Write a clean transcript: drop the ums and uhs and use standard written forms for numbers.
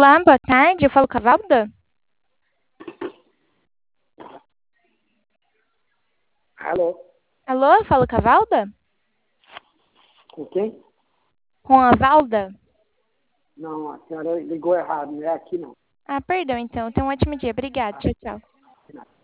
Olá, boa tarde. Eu falo com a Valda? Alô? Alô, eu falo com a Valda? Com quem? Com a Valda? Não, a senhora ligou errado, não é aqui não. Ah, perdão, então. Tenha um ótimo dia. Obrigada. Tchau, tchau.